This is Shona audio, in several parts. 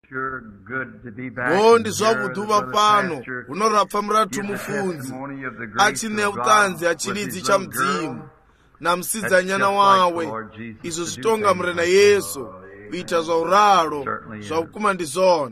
Ngondi zvakuduva pano unorapfa murathu mufunzi achine utanzi achilidzi cha mdzimu na musidzanyana wawe izvo zvitonga murena Yesu kuita zvauralo zvakukuma ndizvona.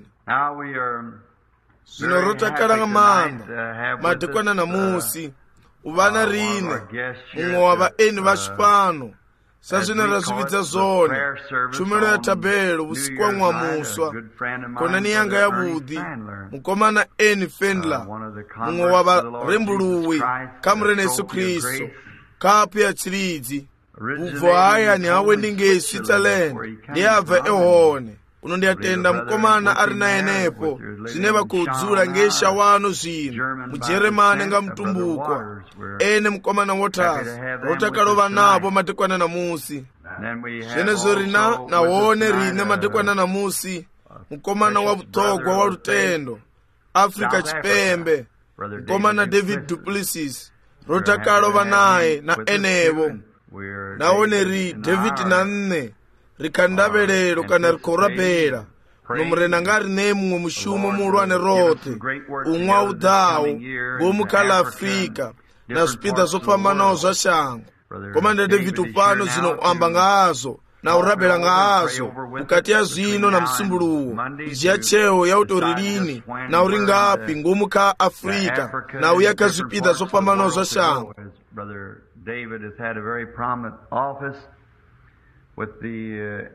Zvino rotakala ng'amanda madekwana namusi uvana rine mumwe wavaeni vacho pano sazvino razvipidza zvone tshumelo ya tabelo usiku wa mwamuswa konani yanga yavudhi mukomana Eni Fendler mumwe wavarembuluwi kamurena Yesu Kristu kapu ya chilidzi ubvo haya ni hawe ndinge Switzerland ndiyabva ehone uno ndiyatenda mukomana ari nayenepo zvine vakudzura ngeshawano zvino mujeremani ngamutumbukwa ene mukomana Waters rotakalova navo madekwana namusi zvenezvo rina nahone rine madekwana namusi mukomana wa vutogwa wa lutendo Afrika Chipembe mukomana David Du Plessis rotakalova naye na enevo nahone ri David nanne rikandavelelo kana rikorapela nomurena ngari ne mumwe mushumo muulwane rote umwe udhawo ngomukhala Afrika na zvipiḓa zvopambanawo zva shango. Komanda David upano zvinoamba ngaazvo na urabela ngaazvo mukati ya zvino na musimbuluwo kudziya cheo ya utori lini na uri ngapi ngomukha Afrika na uyaka zvipiḓa zvopambanawo zva shango. David has had a very prominent office with the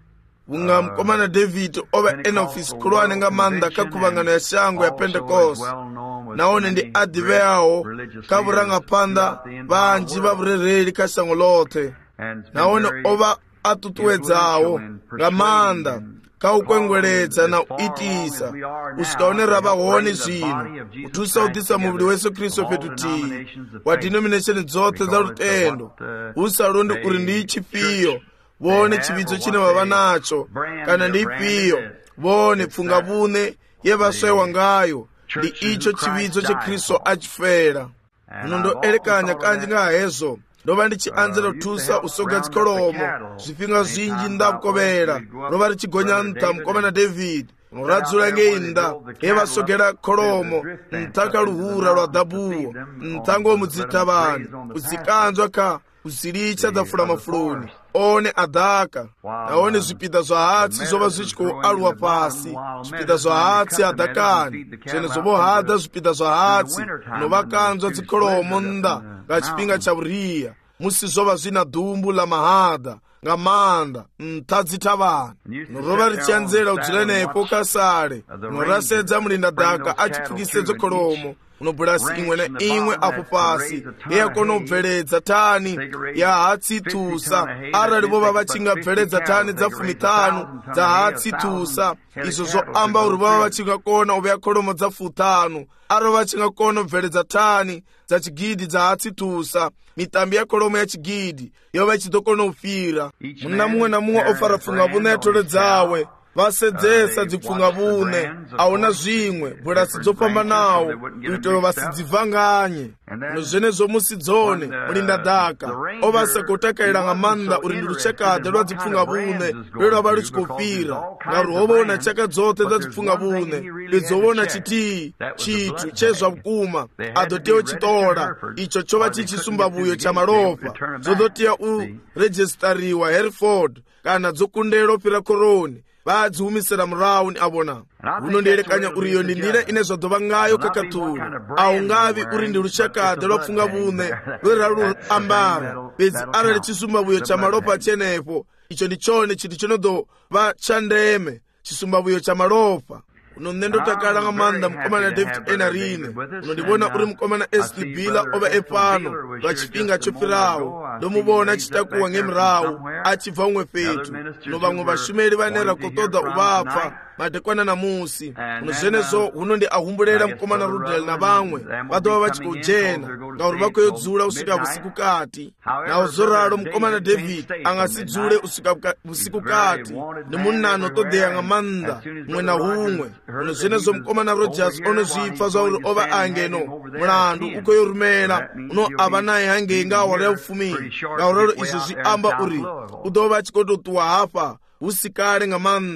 unga mukomana David ova en office kulwane nga manda kakuvangana ya shango ya Pentecost naone ndi adiveawo kavuranga panda vanji vavurereli ka shango lote naone ova atutuwedzawo nga manda kaukwengweledza na uitisa usikaone rava hone zvino utusa udisa muvili wa Yesu Kristu petutii wa denomination dzothe za lutendo usalundi uri ndi chipiyo vone chividzo chine vava nacho kana ndi ipiyo vone pfunga vune yevaswewa ngayo ndi icho chividzo che Kristu achifera. Uno ndoelekanya kanji nga hezvo ndova ndichianzira kutusa usoga dzikolomo zvifhinga zvinji ndakovera rova richigonya nta mukomana David muradzula ngeinda yevasogera kolomo ntaka luhura lwa dhabuwo ntango mudzita vanhu uzikanzwa ka uzilicha dzafula mafuloni one adhaka naone zvipiḓa zva hatsi zvova zvichikoalwa pasi zvipiḓa zva hatsi adhakani zvene zvovohadha zvipiḓa zva hatsi novakanzwa dzikolomo nda nga chifhinga cha uriya musi zvova zvina dhumbu la mahadha nga manda ntadzita vanhu norova richianzera udzira nepo kasare norasedza mulinda dhaka achipfukisedzo kolomo unobhurasi imwe na imwe apo pasi yeyakona kubveledza tani ya hatsi tusa arali vova vachingabveledza tani dza 15 dza hatsi tusa izvo zvoamba uri vova vachingakona uveya kolomo dza 5 aro vachingakona kubveledza tani dza chigidi dza hatsi tusa mitambi ya kolomo ya chigidi yova ichidokona kufira muna mumwe na mumwe ofara pfunga vune yatole dzawe vasedzesa dzipfunga vune auna zvimwe bhurasi dzopambanawo kuitiro vasidzivhanganye nozvenezvo musi dzone mulinda dhaka ovasakotakaira nga manda uri ndi ruchakadhe rwa dzipfunga vune rwerwava ruchikofira nga ruhovona chaka dzothe dza dzipfunga vune lidzovona chitii chitu chezva vukuma adotewo chitora icho chova chichisumba vuyo cha malopa zodotiya urejistariwa Hereford kana dzokundela opira koroni vadzihumisira murauni avona unondielekanya uriyo ndi ndira ine zvadhova ngayo kakatuli aungavi uri ndi ruchakadhe rwapfunga vune rweralu ambara bedzi arali chisumba vuyo cha malopa chenepo icho ndi chone chinthu chinodova cha ndeme chisumba vuyo cha malopa unonendotakala nga manda mukomana David enarine unondivona uri mukomana Ashley Bila ova epano lwa chifhinga chopfirawo ndomuvona achitakuwa ngemirawu achibva umwe petu no vamwe vashumeli vanera kutoda uvapfa madekwana namusi unozvenezvo unondi ahumbulera mukomana Rudel na vamwe vadova vachikojena ngauri vakoyodzula usika vusiku kati nawo zoralo mukomana David angasidzule usiku kati nemunano todeya nga manda umwe na humwe unozvenezvo mukomana Rogers onozvipfa zvauri ova angeno mulandu ukoyorumela uno ava naye hange ngawara ya ufumini ngauralo izvo zviamba uri udova achikototuwa hapa usikale nga manda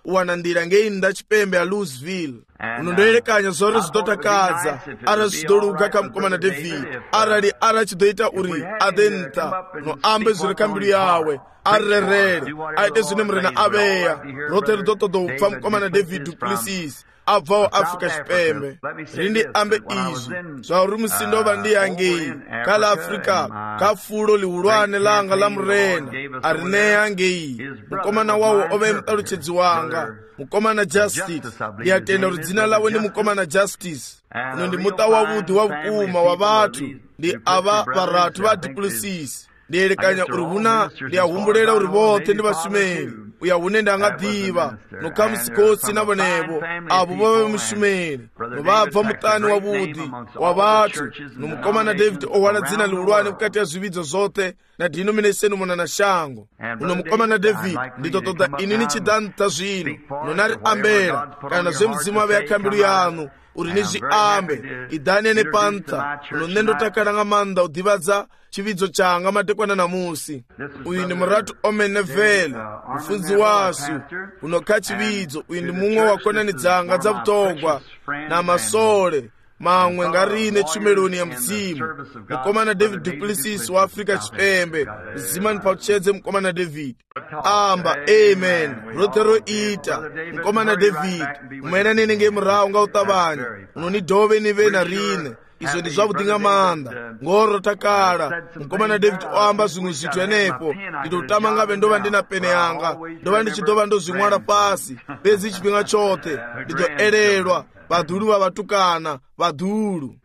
uwanandira ngei nda chipembe a Louisville. Unondoyerekanya zori zidotakadza ara zvidoluka kamukomana David arali ara chidoita uri adenta no ambe zviri kambiru yawe arerere aite zvine murena aveya rote ridotodo upfa mukomana David du Plessis abvawo Afrika chipembe. Rindi ambe izvi zvauri musindova ndiyangei kala Afrika kafulo liulwane langa la murena arineya ngei mukomana wawo ove mutalutshedzi wanga mukomana Justice. Ndiyatenda kuti dzina lawe ni mukomana Justice. Uno ndi muta wavudi wavukuma wa vathu ndi ava varatu va Du Plessis. Ndiyerekanya uri huna ndiyahumbulela uri vothe ndi vasumeri uya hune ndangadhiva nokamusikotsi navonevo avo vave mushumeri novabva mutani wavudi wa vathu nomukomana David owana dzina liulwane mukati ya zvividzo zothe na denomination muna na shango. Uno mukomana David nditotoda ini nichidanta zvino nonari ambera kana zvemudzimu ave yakambiru yanu uri nizviambe idhani nepanta uno nendotakala ngamanda udhivadza chividzo changa madekwana namusi. Uyu ndi muratu Omenevele mufunzi wasu unoka chividzo. Uyu ndi mumwe wakonani dzanga dza vutogwa na masole mamwe ngarine chumeloni ya mzimu mukomana David Du Plessis wa Afrika chipembe mzima nipauchedze mukomana David amba amen rotero ita mukomana David umene nenge murawo ngautavanya unonidove nive na rine izvo ndi zvavudinga manda ngoro takala mukomana David oamba zvimwe zvithu enepo nditotama ngave ndova ndina pene yanga ndova ndichidova ndozvimwala pasi pezi chipinga chote nditoelelwa vadhulu vavatukana vadhulu.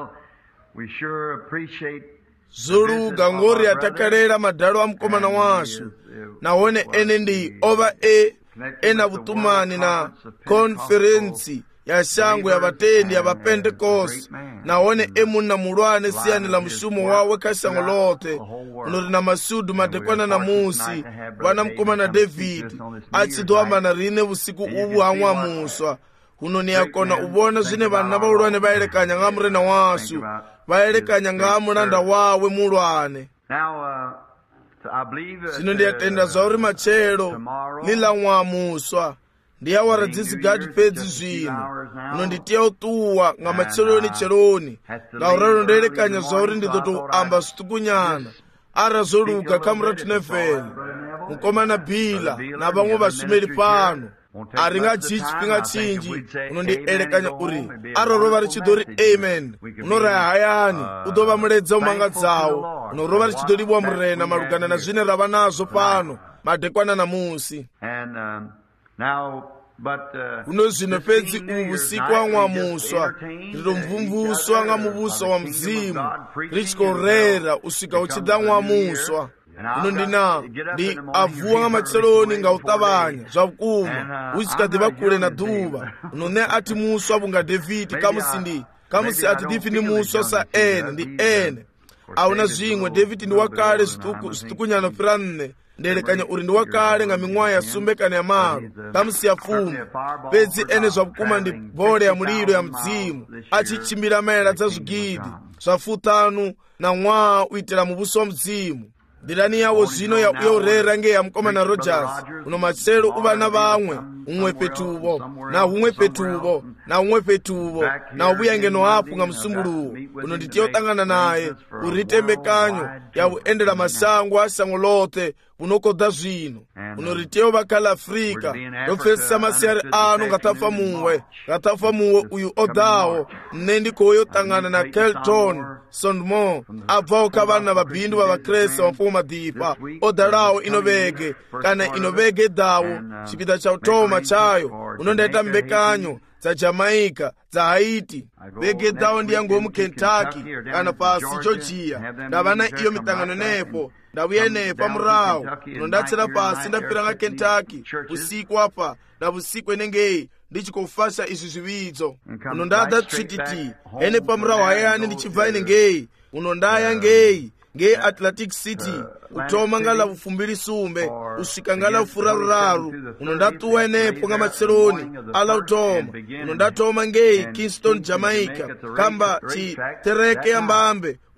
Zuluga ngori atakalera madalo a mukomana washu naone ene ndi ova ena vutumani na konferensi ya shango ya vatendi ya vapentekoste naone emuna mulwane siyani la mushumo wawe kashango lote unori na masudu madekwana na musi vana mukomana David achidwamba na rine vusiku uvu hamwa muswa uno niyakona uvona zvine vana vaulwane vayerekanya nga murena wasu vayerekanya nga mulanda wawe mulwane. Zvino ndiyatenda zvauri machero lila mwamuswa ndiyawaradzizigadi pedzi zvino uno nditiya utuwa nga macheloni cheloni ngauralo ndoyerekanya zvauri ndidzotoamba zvitukunyana ara zoluka kamuratu Nevele mukomana Bila na vamwe vashumeri pano aringaji chipinga chinji unondielekanya uri arorova richidori amen unoraya hayani udova muledza umanga dzawo unorova richidoribwa murena malugana na zvine rava nazvo pano madekwana namusi. Uno zvino pedzi uvu usiku wamwamuswa nditomvumvuswa nga muvuso wa mzimu richikorera usvika uchidza mwamuswa uno ndi avuwa nga macheloni nga utavanya zvavukuma uchikadhiva kule na dhuva uno ne ati muswa vunga David kamusi ati difi ndi muswa sa ene ndi ene auna zvimwe David ndi wakale zvitukunyano pira nne ndelekanya uri ndi wakale nga ming'wayi yasumbekana ya maru kamusi ya fumu pedzi ene zvavukuma ndi bhole ya muliro ya mdzimu achichimbira maera dza zvigidi zvafutanu na ng'wa uitira muvuso wa mdzimu. Ndilani yawo zvino yaurera nge ya mukomana Rogers uno machero uvana vamwe umwe petuvo na umwe petuvo na umwe petuvo na ubuyangeno hapo nga msumbuluwo uno nditiya utangana naye uritembekanyo ya uendera masango asango lote unokoda zvino uno ritiya uvakala Afrika yopfesisa masiyari ano ngatafa muwe uyu odawo mnendi koyo tangana na Kelton Sondmo abvawo kavana vabhindu vavakresa wamfumo madipa odalawo inovege kana inovege dawo chipita cha utoma chayo unondaita mbekanyo za Jamaica za Haiti vege dawo ndiyango mu Kentucky kana pasi Georgia ndavana iyo mitangano nepo ndabuye nepa murawo unondatsira pasi ndapira nga Kentucky usiku apa na busiku enengei ndichikufasha izvi zvividzo unondada tsvititi ene pamurawo hayani ndichibva enengei unondaya ngei Atlantic City utoma ngala ufumbiri sumbe usvika ngala ufuraruraru unondatuwa enepo nga macheloni ala utoma unondatoma ngei Kingston Jamaica kamba chi tereke yambambe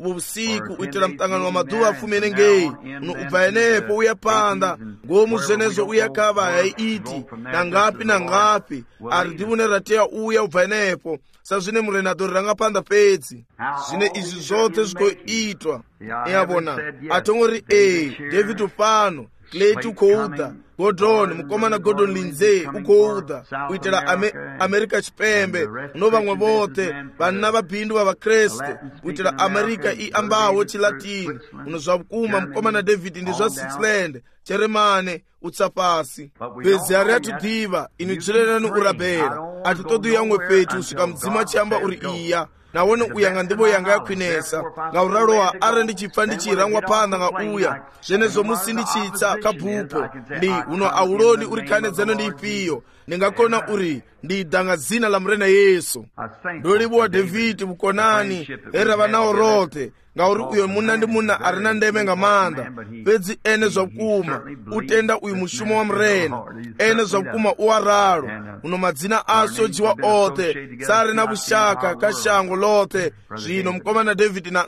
usiku uitira mtangano wa maduwa 10 uno ubva enepo uya panda ngomu zvenezo uya kava yaiti na ngapi ari ndivune rateya uya ubva enepo sazvine murenatori ranga panda pedzi zvine izvi zvote zvikoitwa iyavona atongori David upano Clayton ukouda Gordon mukomana Gordon Lindsay ukouda uitira America chipembe no vamwe vote vana vabindu vavakreste uitira America iambawo chilatini unozva vukuma mukomana David ndi zva Switzerland Jeremane utsapasi bezi ari atudhiva inu dzirerani urabhera atitodi yamwe petu usvika mudzima chiamba uri iya nawone uyanga ndivo yanga yakwinesa ngaurarowa ari ndichipfa ndichirangwa panda ngauya zvenezo musi ndichitsa kabhupo ndi uno auroni uri khanedzano ndiipiyo ndingakona uri ndidanga zina la murena Yesu ndoliwa David bukonani era vanawo rote ngauri uyo muna ndi muna arina ndeme ngamanda pedzi ene zvakuma utenda uyu mushumo wa murena ene zvakuma uwararo uno madzina aso jiwa ote sari na bushaka kashango lote zvino mukomana David na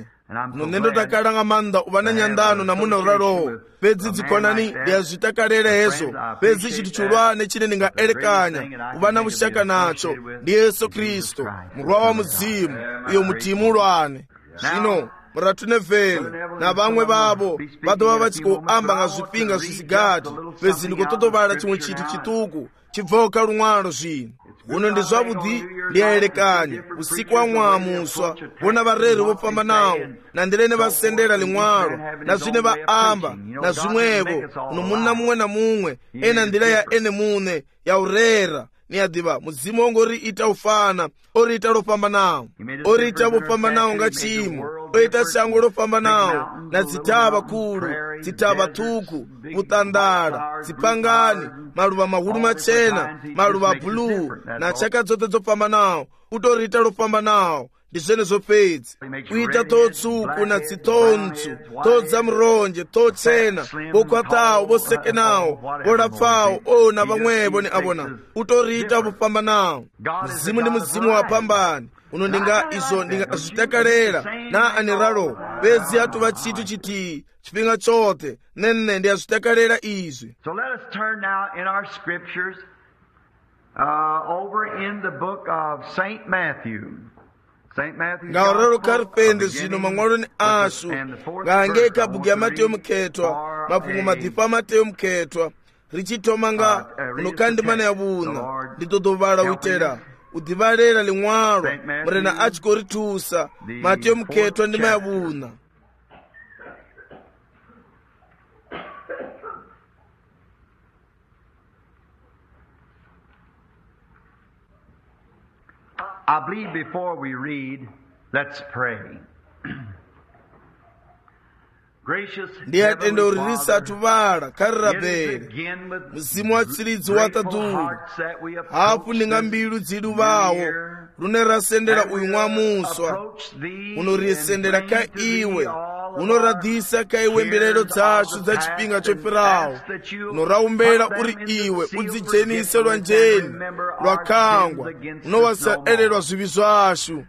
nendo takala ngamanda uvana nyandano na muna uraro pedzi dzikonani ndiyazvitakalera hezo pedzi chiti chulwane chine ndingaelekanya uvana bushaka nacho ndi Yesu Kristo murwa wa mudzimu iyo mutimulwane zvino muratunevhele na vamwe vavo vadova vachikoamba nga zvipinga zvisigati pedzi ndikototovala chimwe chiti chituku chibvoka lumwalo zvino uno ndi zvavudi ndiyaelekanya usiku wa mwamuswa vona vareri vofamba nawo na ndilene vasendera limwalo na zvine vaamba na zvimwevo uno munna mumwe na mumwe ena ndila ya ene mune yaurera niyadiva mudzimu wangu oriita ufana oriita lofamba nawo oriita vofamba nawo nga chimo oita shango lofamba nawo na dzitava kulu dzitava tuku vutandala dzipangani maluva mahulu machena maluva bluu na chaka dzote dzofamba nawo utoriita lofamba nawo ndi zvenezo pedzi kuita totsuku na dzitontsu todza muronje tochena vokwatawo vosekenawo volapfawo na vamwevo ni avona utoriita vofamba nawo muzimu ndi muzimu wapambani uno ndinga izo ndingazvitakalera na aniralo pedzi atuva chitu chiti chipinga chote nene ndiyazvitakalera izvi. So let us turn now in our scriptures over in the book of St. Matthew. ngaurero karipende zvino mamwaloni ashu ngangeka bugi ya Mateyu mukhetwa mapungu madhipa Mateyu mukhetwa richitoma nga unokandimana ya vuna nditotovala uitera udhivalera limwalo murena achikoritusa Mateyu mukhetwa ndima ya vuna. I believe before we read, let's pray. Gracious ndiyatenda uri risatuvala karirabere muzimu wa tsiridzi watadulu hafu ndinga mbilu dzidu vawo rune rasendera uyu mwamuswa unorisendera ka iwe unoradhisa ka iwe mbelelo dzacu dza chipinga chopfirawo unoraumbera uri iwe udzijenise lwanjeni lwakangwa unowasaelelwa zvivi zvashu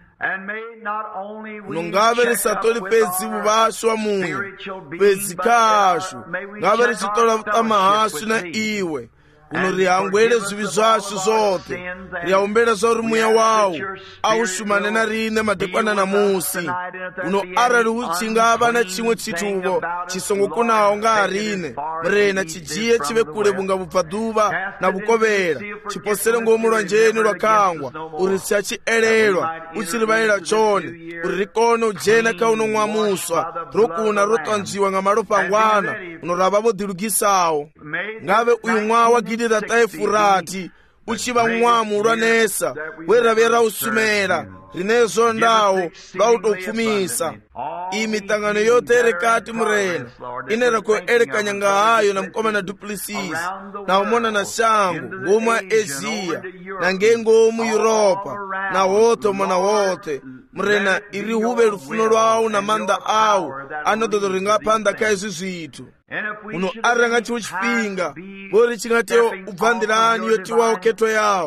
ngave risatori pedzi vuvashu wa munhu pedzi kashu ngave richitola vutama hashu na iwe unorihangwele zvivi zvashu zote riyaumbela zvauri muya wawo aushumane na rine madekwana na musi uno arali uchingava na chimwe chituvo chisongokunawo nga harine murena chijiye chive kule bunga bubva duva na bukovera chiposere ngomu lwanjeni lwakangwa uri siachielelwa uchirivaela chone uri rikone ujena ka uno mwamuswa rokuna rotanziwa nga malopangwana unorava vodilugisawo ngave uyu mwawa gidira taefurati uchiva mwamu lwanesa weravera usumera rinezo ndawo lwautopfumisa iyi mitangano yote erekati murena inera kuelekanya nga hayo na mkomana Duplessis na umona na shangu ngomu ya Asia na ngengomu Europa na wote umona wote murena iri huve lufuno lwawo na manda awo anododoringa panda ka izvi zvitu uno aranga chiwo chipinga vori chingateo ubvandirani yotiwawo keto yawo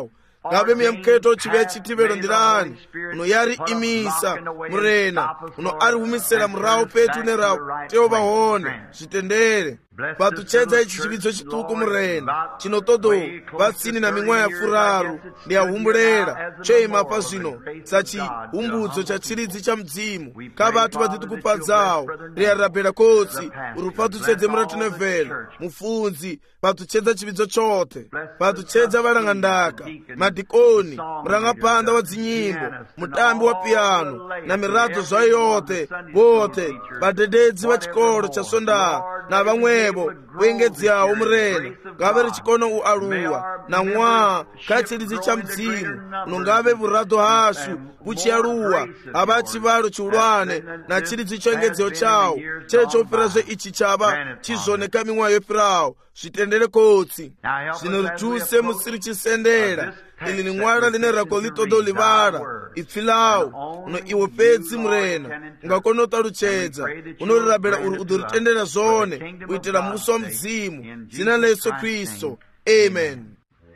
ngabe miyamkheto chive chitivero ndirani uno yari imisa murena uno ari humisera murawo petu nerawo teova hone zvitendere patuchedza ichi chividzo chituku murena chinotodo vatsini na mimwe ya furaru ndiyahumbulera choima pa zvino sachihumbudzo cha chiridzi cha mdzimu kavatu vatitukupadzawo riyarabhera kotsi uri patuchedze muratunevhela mufunzi patuchedza chividzo chote patuchedza varangandaka madhikoni murangapanda wa dzinyimbo mutambi wa piano na miradzo zvayo yote vote vadededzi va chikolo cha sondaa na vamwevo kuengedzi yawo murena ngave richikono ualuwa na mwa kachiridzi cha mdzimu unongave vurado hashu vuchialuwa hava chivalo chiulwane na chiridzi choengedzeo chawo chechoperazve ichi chava chizoneka mimwe yopirawo zvitendere kotsi zvino rituse musiri chisendera ili ni mwala line rako litodo livala ipfilawo uno iwo pedzi murena ungakonotaluchedza unorirabhera uri udoritendera zone kuitira muso wa mdzimu zina la Yesu Kristo. Amen.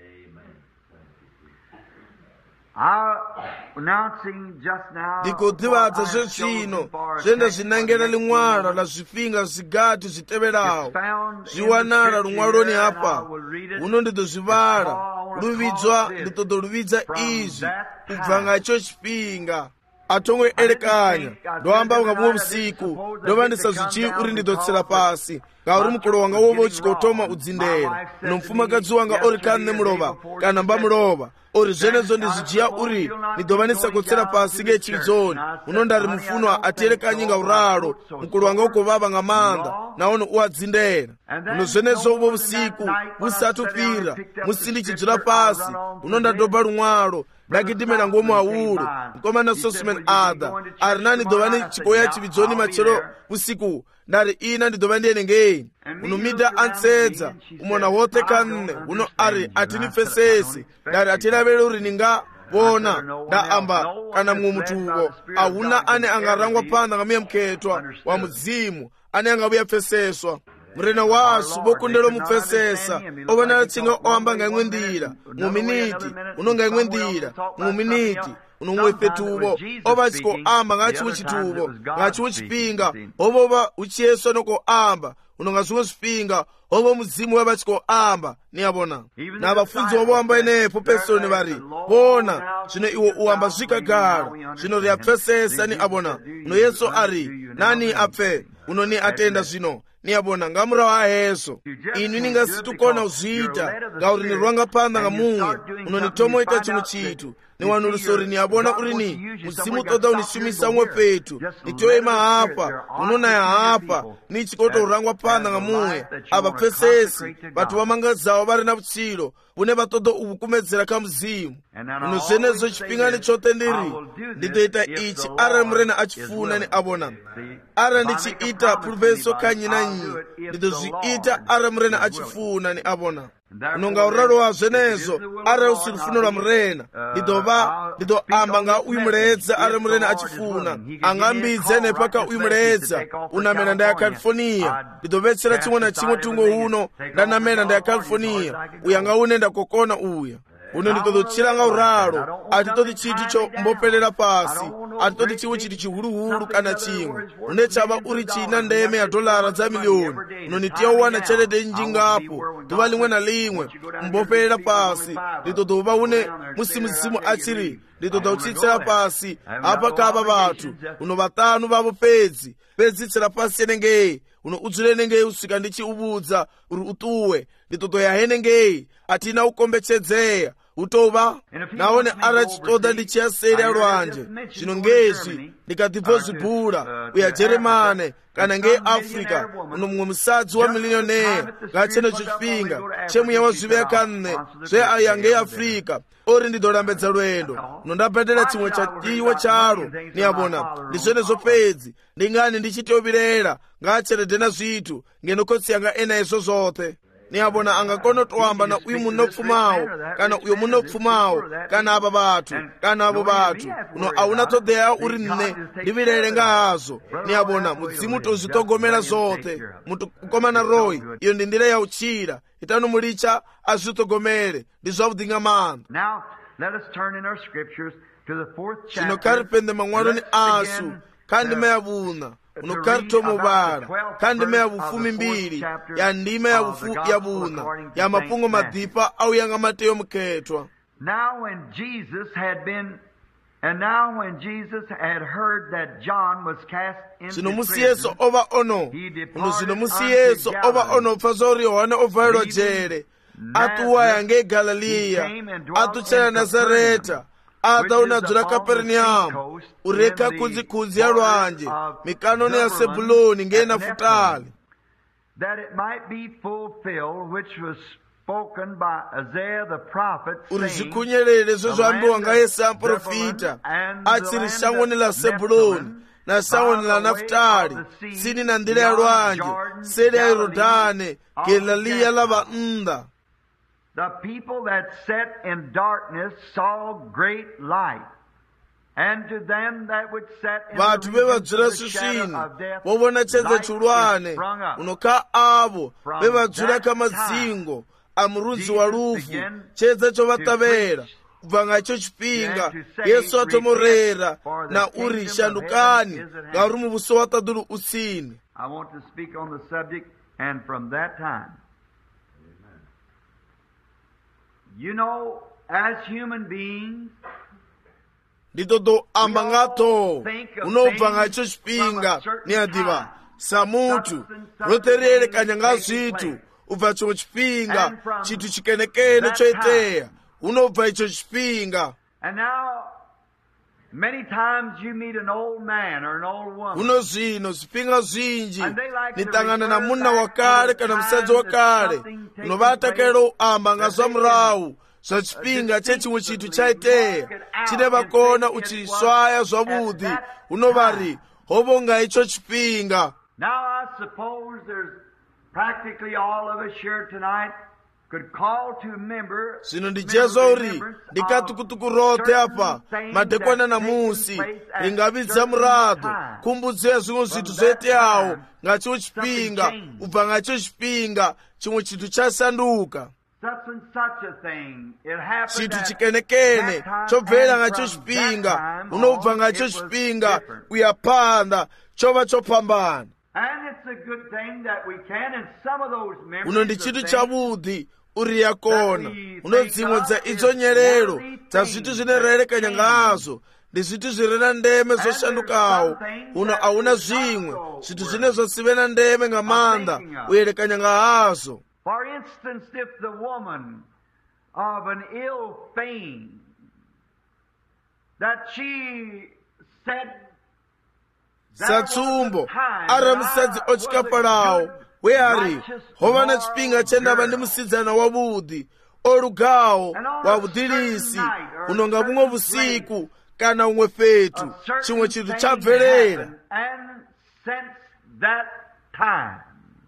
ndikudzivadza zvezvino zvenda zvinangera limwala la zvifinga zvigati zviteverawo zviwanala lumwaloni apa uno ndidozvivala luvidzwa nditodoluvidza izvi kubva ngacho chipinga atongwe elekanya ndoamba ngamwe usiku ndova ndisazvichi uri ndidotsera pasi ngauri mukolo wanga wovo uchikotoma udzindera uno mfumakadzi wanga ori kanne mulova kana mbamulova ori zvenezo ndizvijiya uri ndidova ndisakotsera pasi ngechidzoni uno ndari mufunwa atielekanyi ngauralo mukolo wanga ukovava ngamanda naono uwadzindera uno zvenezo uvo usiku busatupira musindichidzira pasi uno ndadobva lumwalo ndakidimena ngomu aulu mkomana Sosman Ada ari nani ndidova ndichikoya chividzoni machero usiku ndari ina ndidova ndiene ngeni uno mida ansedza umona hote kanne uno ari atinifesesi ndari atilavele uri ningavona ndaamba kana mumwe mutuvo ahuna ane angarangwa panda ngamiyamkhetwa wa mudzimu ane angabuya feseswa murena wasu vokundelo mupfesesa ovonala tsinga oamba ngaimwe ndira muminiti uno ngaimwe ndira muminiti uno mwefetuvo ova chiko amba ngachiwo chituvo ngachiwo chipinga ovova uchiyeswa noko amba uno ngazviwo zvipinga ovo mudzimu wava chiko amba niyavona na vafunzi vovo amba inepo pesoni vari vona zvino iwo uamba zvikagara zvino riyapfesesa ni avona uno Yesu ari nani apfe uno ni atenda zvino niyabona ngamurawo aheso inu ningasitokona kuzviita ngauri nirwanga panda ngamuya uno nitomoita chimwe chitu niwanulusori niyabona urini muzimu toda unishumisa umwe petu nitoema hapa unonaya hapa nichikoto urangwa panda ngamuya avapfesesi vatu vamangazawo vari na vutsilo une vatoda uvukumedzera ka muzimu uno zvenezo chipingani chote ndiri nditoita ichi ara murena achifuna ni avona ara ndichiita pulveso kanyi na nyi nditozviita ara murena achifuna ni avona unonga uralo wa zvenezo ara usirifuno la murena ndidoamba nga uyu muledza ara murena achifuna angambidze nepaka uyu muledza unamena ndaya California ndidovetsera chimwe na chimwe tungo uno ndanamena ndaya California uyanga une ndakokona uya uno nditodochiranga uralo atitoti chitu cho mbopelela pasi atitoti chiwe chitu chihuluhulu kana chimwe une chava uri china ndeme ya dolara za miliyoni uno nitiyawana chelede njingapo tuva limwe na limwe mbopelela pasi nditodova une musimuzimu achiri nditodauchitsira pasi apa kava vatu uno vatanu vavo pedzitsira pasi yenengei uno udzulenengei usvika ndichiubudza uri utuwe nditodoyahenengei atina ukombechedzeya utova naone arachitoda ndichiyaseri alwanje zvino ngezvi ndikatibvozvibhura uya Jeremane kana ngei Africa uno mumwe musadzi wa milioneya ngachene chipinga chemuya wazviveya kanne zve aya ngei Africa ori ndidorambedza lwendo uno ndapendera chimwe chadiwa charo niyabona ndizvenezo pedzi ndingani ndichitovirera ngacherede na zvitu ngenokotsi yanga ena izvo zvote niyabona angakona toamba na uyu munopfumawo kana uyo munopfumawo kana ava vatu kana avo vatu uno auna todeya uri nne ndivirere ngahazo niyabona mudzimu tozvitogomera zote mutokomana Roy iyo ndi ndira ya uchira itano mulicha azvitogomere ndi zvavudhi ngamanda Let us turn in our scriptures to the 4th chapter. Sino karipende mang'wanoni asu kandi meyabuna uno karitomo bara kandi meyabufumi mbiri ya ndima yabuna ya mapungo madipa au yanga mateyo mketwa. Now when Jesus had heard that John was cast into sino musi prison, yeso ova ono uno sino musi yeso ova ono fazori Yohana ovairo jere atuwa yange Galileya atuchera Nazareta adauna dzura Kapernaum ureka kunzi ya lwanje mikanoni ya Sebuloni nge Nafutali, that it might be fulfilled which was spoken by Isaiah the prophet, urisikunyelela zo zwambiwa nga Yesaya mprofita achiri shangoni la Sebuloni na shangoni la Nafutali sini na ndile ya lwanje seli ya Yorodani Galileya la vaunda. The people that sat in darkness saw great light, and to them that would sat in vatu vevadzura susini vovona chedza chulwane unoka avo vevadzura kamadzingo amurudzi wa lufu chedza chovatavera kubva ngacho chipinga Yesu atomorera na uri shandukani ngauri muvuso wataduru usini. I want to speak on the subject, and from that time, you know, as human beings, nditoto amba ngato unobva ngacho chipinga ni adiva samutu roterere kanyanga zvitu ubva chomwe chipinga chitu chikenekene choiteya unobva icho chipinga. And now many times you meet an old man or an old woman, uno zvino zvipinga zvinji nitangana na munna wakale kana musadzi wakale unovatakero amba ngazva murahu zva chipinga chechimwe chitu chaiteya chine vakona uchiswaya zvavudhi unovari hovonga icho chipinga. Now I suppose there's practically all of us here tonight could call to member. Zvino ndichezva uri ndikatukutuku rote apa madekwana na musi ringavidza muradho kumbudzo yezvimwe zvitu zvoiteyawo ngachiwo chipinga ubva ngacho chipinga chimwe chitu chasanduka chitu chikenekene chobvera ngacho chipinga unobva ngacho chipinga uyapanda chova chopambana. uno ndi chitu chavudhi uri yakona unodzimodza idzo nyerero dza zvitu zvinorerekanya ngazo ndi zvitu zviri na ndeme zvoshandukawo uno auna zvimwe zvitu zvine zvosive na ndeme nga manda uyerekanya nga hazo. For instance, if the woman of an ill fame that she said satsumbo ari musadzi ochikapalawo weari hova na chipinga chendava ndi musidzana wavudhi olugawo wa vudhilisi unonga vumwe vusiku kana umwe fetu chimwe chitu chabverera. And since that time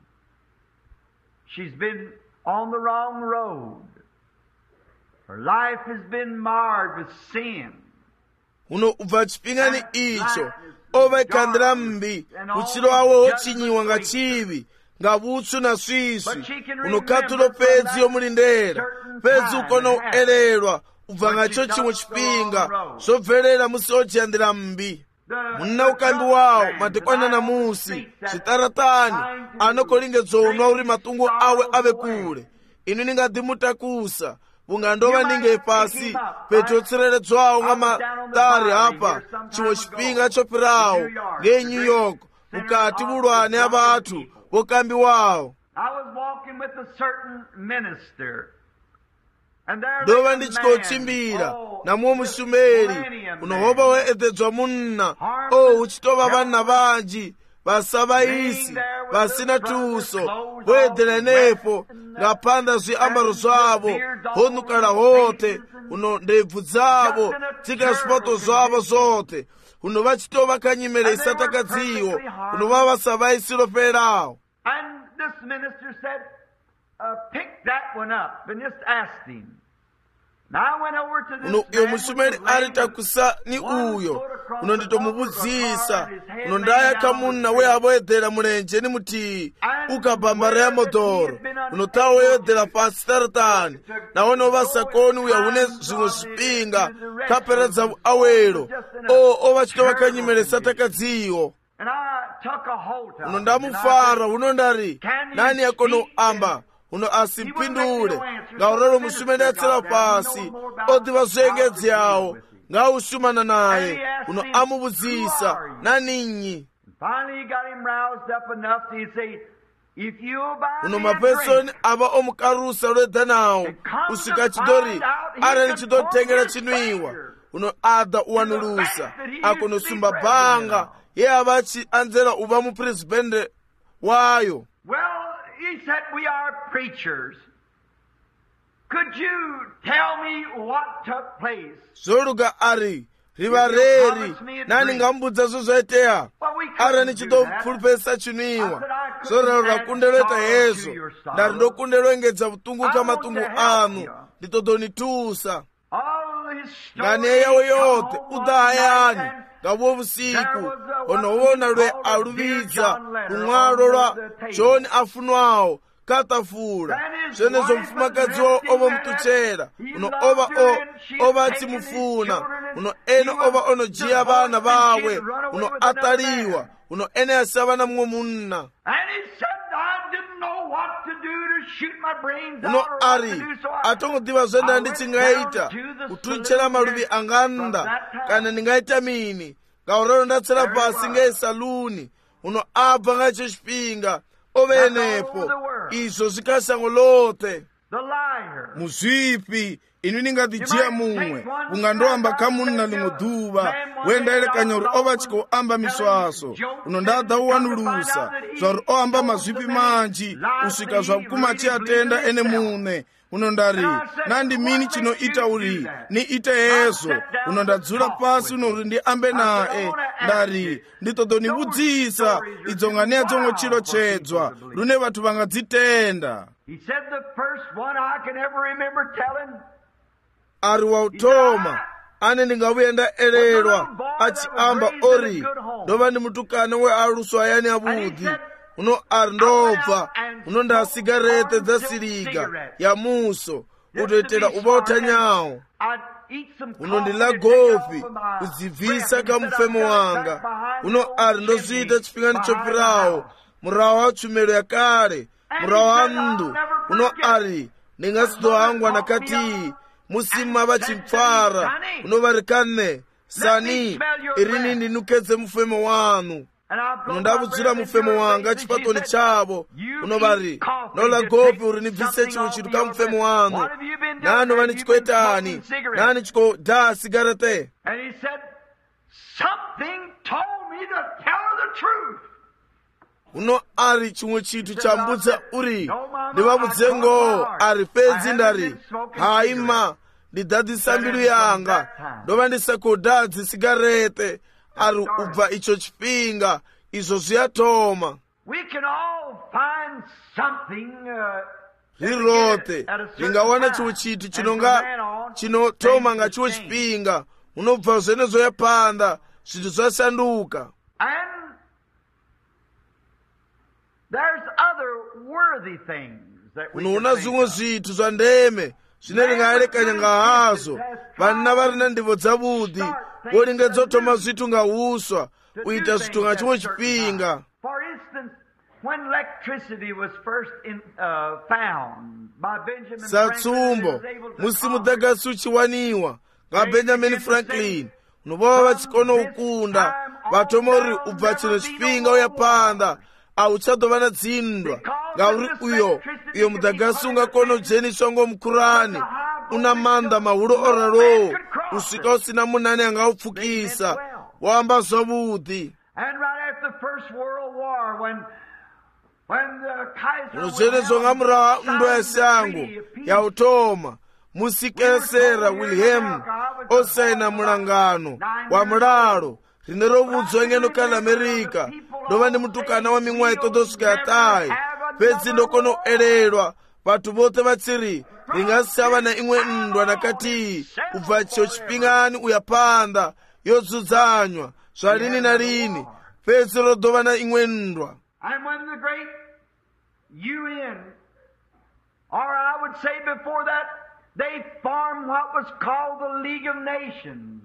she's been on the wrong road. Her life has been marred with sin. uno ubva chipingani icho ova ikandira mbi uchilo awo ochinyiwa nga chivi nga vutsu na swiswi uno katulo pedzi yomulindera pedzi ukono uererwa ubva ngacho chimwe chipinga zobverera musi ochiyandira mbi. munna ukambi wawo madekwana na musi zvitaratani anokolingedzonwa uri matungo awe ave kule inu ningadhimutakusa vungandova ninge pasi petu yotsireredzwawo nga matari apa chimwe chipinga chopirawo nge-New York mukati vulwane ya vatu vokambi wawo. ndova ndichikochimbira namwe mushumeri unohova weedzedzwa munna uchitova vanna vanji vasavaisi vasina tuso voedzera nepo ngapanda zviambaro zvavo honukala hote uno ndebvu dzavo tsika zvipoto zvavo zvote uno vachitova kanyimele isatakadziwo unova vasavaisi roperawo. And this minister said, pick that one up and just asked him. uno iyo mushumeri aritakusa ni uyo uno nditomubudzisa uno ndayaka munna we avoedzera mulenje ni muti ukabhambara ya modhoro unotawedzera pasi taratani naone ovasakoni uya hune zvimwe zvipinga kaperedza awero ova chitova kanyimeresa takadziwo uno ndamufara uno ndari nani yakonoamba uno asimpindule ngaurero mushume ndatsera pasi odiva zvengedzi yawo ngaushumana naye uno amubudzisa naninyi uno mapesoni ava omukarusa uledza nawo usvika chidori arani chidotengera chinwiwa uno adha uwanulusa akonosumba bhanga ye ava achianzera uva mupresidende wayo. He said, we are preachers. Could you tell me what took place? Zoruga ari, rivareri, nani ngambudza zvaiteya. Ara nichidopulupesa chinwiwa. Zorora kundeleta Yesu. Ndari ndokundelengedza kutunguka matungu anu. Nditodonitusa. Ngane yawo yote udhayani. Ngabo vusiku onoona lwe aluvidza kumwalo lwa John afunwawo katafula zvenezo mufumakazi ova mutuchera uno ova achimufuna uno eno ova onojiya vana vawe uno ataliwa uno ene asava na mumwe munna uno ari atongodiva zvenda ndichingaita kutuchera maluvi anganda kana ndingaita mini ngaurero ndatsera pasi ngesaluni uno abva ngacho chipinga ovenepo izvo zvikasango lote muzvipi inu ningatijiya mumwe ungandoamba kamunna limwe dhuva wendaelekanya uri ova chikoamba miswaso uno ndadha uwanulusa zvauri oamba mazvipi manji usvika zvakuma chiatenda ene mune uno ndari nandimini chinoita uri niite hezvo uno ndadzura pasi uno uri ndiambe naye ndari nditodonivudzisa idzonga nedzongo chiro chedzwa rune vatu vangadzitenda. Ari wautoma ane ndingavuya ndaererwa achiamba ori ndova ndi mutukana wealuswa ayani avudhi uno ari ndobva uno ndasigarete dzasiriga ya muso utoitera uvaota nyawo uno ndila gofi kudzibvisa kamufemo wanga uno ari ndozviita chipingani chopirawo murawo wa tshumelo yakare murawo wa mndu uno ari ndingasidohangwa nakati musima vachipfara unovari kane sani irini ndinukedze mufemo wanu uno ndavudzira mufemo wanga chipatoni chavo unovari nola gopi uri nibvise chimwe chinhu kamufemo wanu nani vani chikoitani nani chikodhaa sigarete uno ari chimwe chinthu chambudza uri ndivabudzengo ari fedzi ndari haima ndidhadzisa mbilu yanga ndova ndisakodhadzi sigarete ari ubva icho chipinga izvo zviyatoma rirote ringawana chimwe chinthu chinonga chinotoma nga chiwo chipinga unobva zvenezo yapanda zvinthu zvasanduka. unoona zvimwe zvinthu zva ndeme zvine ringaerekanya nga hazvo vanna vari na ndivo dzavudhi voringedzotoma zvithu nga uswa kuita zvithu nga chimwe chipinga. satsumbo musi mudhagasi uchiwaniwa nga Benjamin Franklin unovava vachikono ukunda vatomori ubva chino chipinga uyapanda auchadova na dzindwa ngauri uyo mudhagasi ungakona ujeniswa ngomukurani una manda mahuro oralowo usvika usina munani angaupfukisa wamba zvavudhi. unozvenezvo nga murawa ndo yasango yautoma musikesera Wilhelm osaina mulangano wa mulalo rine rovudzwa ngeno kana America ndova ndi mutukana wa mimwe itodosvika yatai pedzi ndokona kuererwa vatu vose vatsiri ringasava na imwe ndwa nakati kubva chiyo chipingani uyapanda yodzuzanywa zvarini na rini pedzi rodova na imwe ndwa. UN, or I would say before that, they formed what was called the League of Nations.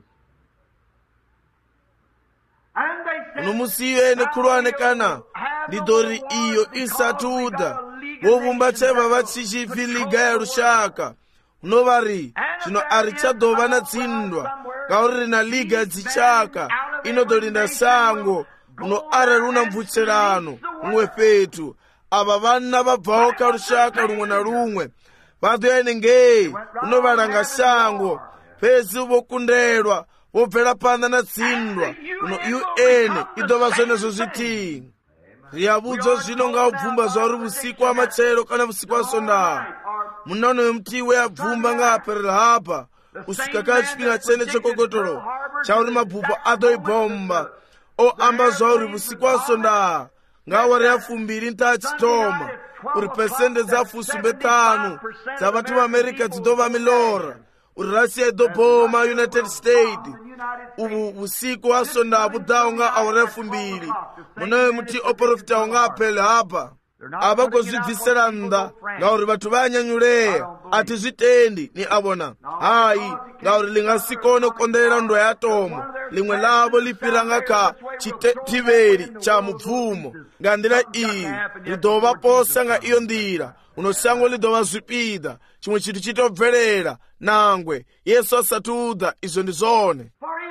And they said, unomusiyene kulwanekana lidori iyo isatuda wovumba cheva vachichifi liga ya rushaka unovari chino ari chadova na tsindwa ngauri rina liga ya dzichaka inodolinda sango uno ari runa mvutserano umwe petu ava vana vabvawo karushaka rumwe na rumwe vadoyene ngei unovaranga sango pezi vokundelwa vobvera panda na tsindwa uno UN idova zvenezvo zvitii riyavudzo zvino ngaubvumba zvauri vusiku wamachero kana vusiku wasondaha munano wemuti weyabvumba ngaaperera hapa kusvika kaya chipinga chene chekokotoro chauri mabvupo adoibhomba oamba zvauri vusiku wasondaha ngawari yafumbiri ntachitoma uri pesende dzafusumbe 5 dzavatu vaamerica dzidova milora uri Russia idobhoma United States ubu vusiku wasondaha budhawo nga awari yafumbiri munawe muti oprofitawo nga apele hapa avakozvibvisira nda ngauri vatu vanyanyuleya atizvitendi ni avona hayi ngauri lingasikone kukonderera ndo yatomo limwe lavo lipiranga ka chitiveri cha mubvumo nga ndira iyi lidova posa nga iyo ndira unosango lidova zvipida chimwe chinthu chitobverera nangwe Yesu asatuda izvo ndizvone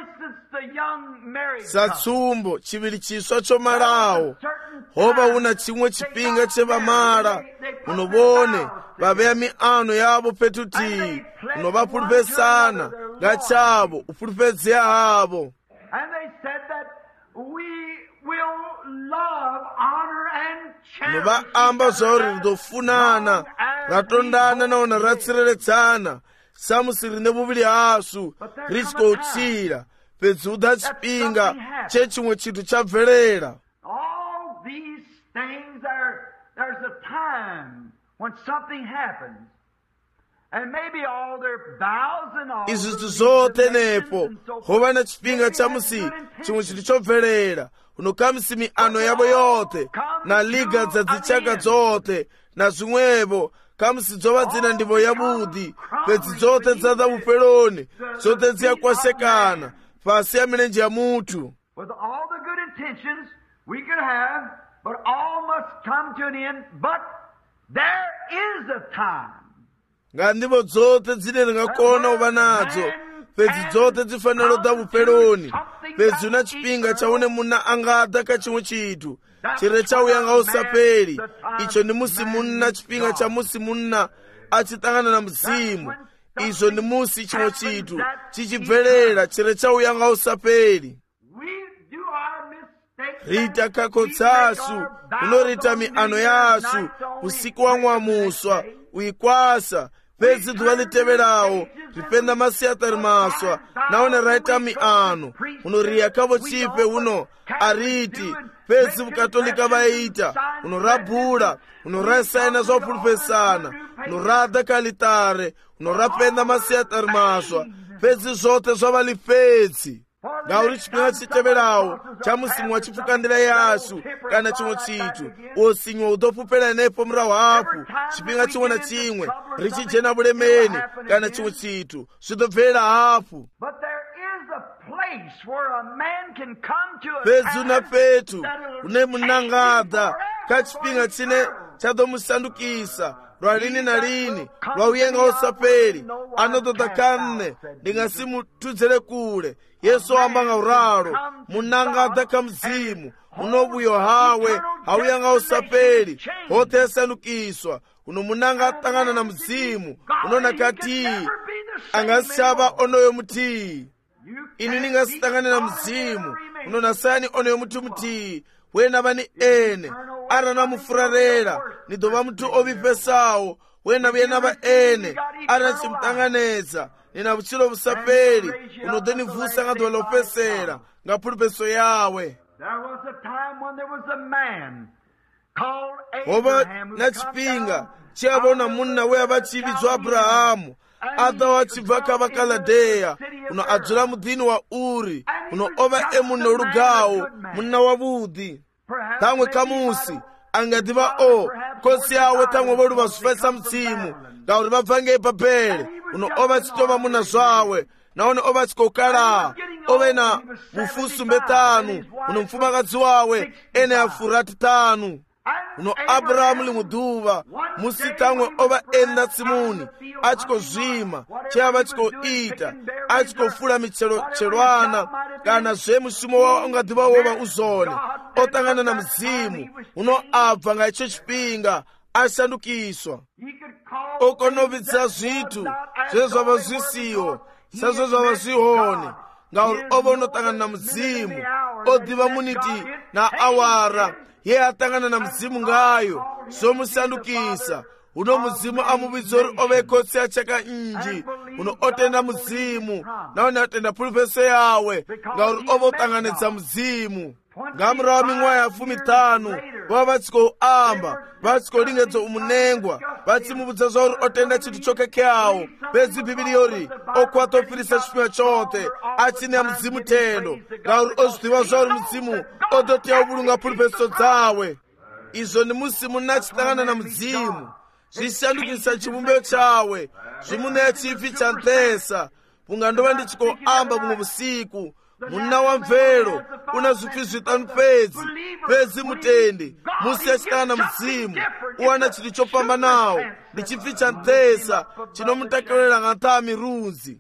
satsumbo chiviri chiswa chomarawo hova una chimwe chipinga chevamara unovone vaveya miano yavo petutii unovapulupesana ngachavo upulupedzeya havo unovaamba zvauri ridofunana ratondana naona ratsireretsana samusiri nevuviri hasu richikoutsira pedzuda chipinga chechimwe chintu chabverera there's a time when something happens. And maybe all their vows and all izvi zvote nepo hova na chipinga chamusi chimwe chintu chobverera unokamisi miano yavo yote na liga dzadzichaka dzote na zvimwevo kamusi dzova dzina ndivo yavudi pedzi dzote dzada upeloni dzote dziyakwasekana pasi ya milenje ya mutu. With all the good intentions we could have, but all must come to an end. But there is a time. Ngandivo dzote dzine ringakona uva nadzo pedzi dzote dzifanira kuda upeloni pedzi una chipinga chaune muna angada kachimwe chitu chire chauya ngausaperi icho ndi musi munna chipinga cha musi munna achitangana na mzimu izvo ndi musi chimwe chitu chichibverera chire chauya ngausaperi. Rita kakotsasu unorita miano yasu usiku wamwamuswa uikwasa pedzi dhuva liteverawo ripenda masiyatari maswa naone raita miano unoriya kavo chipe uno ariti pedzi vukatolika vaita unorabhura unorasaina zvapulupesana unorada kalitare unorapenda masiyatari maswa pedzi zvote zvava lipedzi ngauri chipinga chiteverawo chamusimu wachipfukandira yasu kana chimwe chitu usinywa udopupera nepo murahu hafu chipinga chimwe na chimwe richijena bulemeni kana chimwe chitu zvidobvera hafu. Pedzi una petu une munangada kachipinga chine chadomusandukisa lwalini na lini lwauyenga usaperi anododa kanne ndingasimutudzere kule Yesu amba ngauraro munangada kamzimu unobuyo hawe hauyenga usaperi hote yasandukiswa uno munanga atangana na mzimu unona kati angasichava onoyo mutii ini ningasitangane na mzimu unona sani onoyo muti mutii wena vani ene arana mufurarera nidova mutu ovipesawo wena vyena va ene arana chimutanganedza nina vuchilo vusaperi unodonivusa nga dova lopesera nga pulupeso yawe. Hova na chipinga chiavona munna weya vachividzwa Abrahamu ada wachibva kavakaladeya uno adzula mudhini wa Uri uno ova emunhu orugawo munna wavudi kamwe kamusi angadiva khosi yawe tango voli vasufesa mtsimu ngauri vabva ngei pabhele uno ova chitova muna zvawe naone ova chikokala ove na mufusumbe 5 uno mfumakadzi wawe ene afurati 5 uno Abrahamu limuduva musi tamwe ova enda tsimuni achikozvima chiyava chikoita achikofula micherwana kana zve mushumo wawo ungadiva wova uzone otangana na mzimu uno abva nga icho chipinga ashandukiswa okonovitsa zvitu zve zvava zvisiwo sezvo zvava zvihone ngauri ova unotangana na mzimu odiva muniti na awara ye atangana na mzimu ngayo zomusandukisa uno muzimu amuvitsori ove khotsi yachaka nji uno otenda muzimu naone atenda pulipese yawe ngauri ova utanganidza muzimu ngamura wa ming'wa ya 15 vava vatikoamba vatikolingedzo umunengwa vatsimuvudza zvauri otenda chitu chokekyawo pedzi bhibhiri yori okwata ofirisa chipinga chote achine ya muzimu tendo ngauri ozvidiva zvauri muzimu ototiya uvulunga pulipesiso dzawe izvo ndi musi munachitangana na muzimu zvishandukisa chivumbeo chawe zvimuneya chifi cha ntesa pungandova ndichikoamba vumwe vusiku muna wa mvelo una zvifi 5 pedzi mutende musi achitangana na muzimu uwana chitu chofamba nawo ndi chifi cha ntesa chinomutakelera ng'anta mirunzi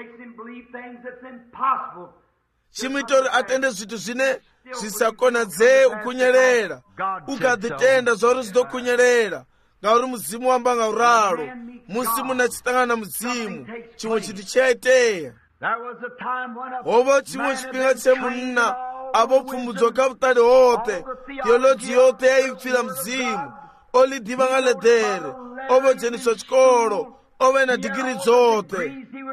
chimuitori atende zvitu zvine zvisakonadzee ukunyerera ukadzitenda zvauri zvidokunyerera ngauri muzimu wamba ngauralo musi munachitangana na muzimu chimwe chitu chaiteya ovo chimwe chipinga chemunna avo pfumbudzo kavutali hote theoloji yote yaipfira muzimu olidiva nga ledhere ovo jeniso chikolo ove na digiri dzote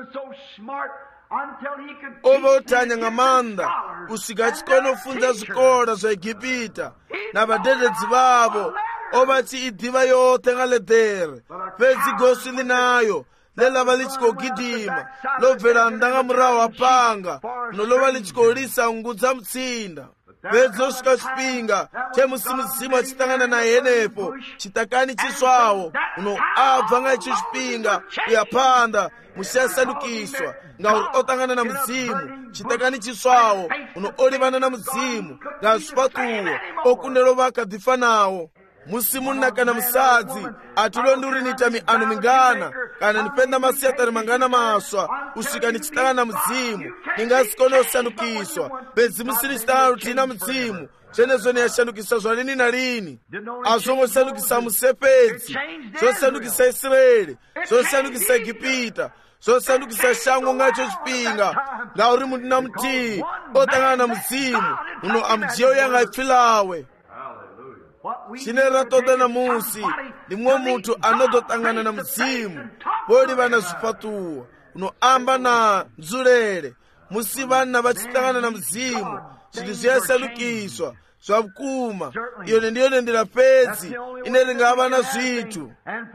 ove utanya ng'amanda kusvika achikona kufunza zvikora zvaigipita na vadededzi vavo ove achiidiva yote nga ledhere pedzi gosi linayo lelava lichikogidima lobvera ndanga murawo apanga nolova lichikolisa ngudza mutsinda pedzi osvika chipinga chemusimuzimu achitangana naye yenepo chitakani chiswawo uno abva nga icho chipinga uyapanda musiyasandukiswa ngauri otangana na muzimu chitakani chiswawo uno olivana na muzimu ngasvipatuwo okundelova akadifa nawo musimunna kana musadzi atilondi miano mingana kana nipenda masiyatari mangana maswa usvika nichitangana na muzimu ningasikone osandukiswa pedzi musiri chitangana rutina muzimu zvenezvo niyashandukisa zvalini nalini azvongosandukisa musepedzi zvosandukisa Israeli zvosandukisa Egipita zvosandukisa shango ngacho chipinga ngauri mundina mutii otangana na muzimu uno amujiyo yanga ipfilawe chine ratoda na musi ndimwe mutu anototangana na muzimu voli vana zvipatuwa unoamba na nzulele musi vana vachitangana na muzimu zvinhu zviyasandukiswa zvavukuma iyo ndiyone ndira pedzi ine ringava na zvitu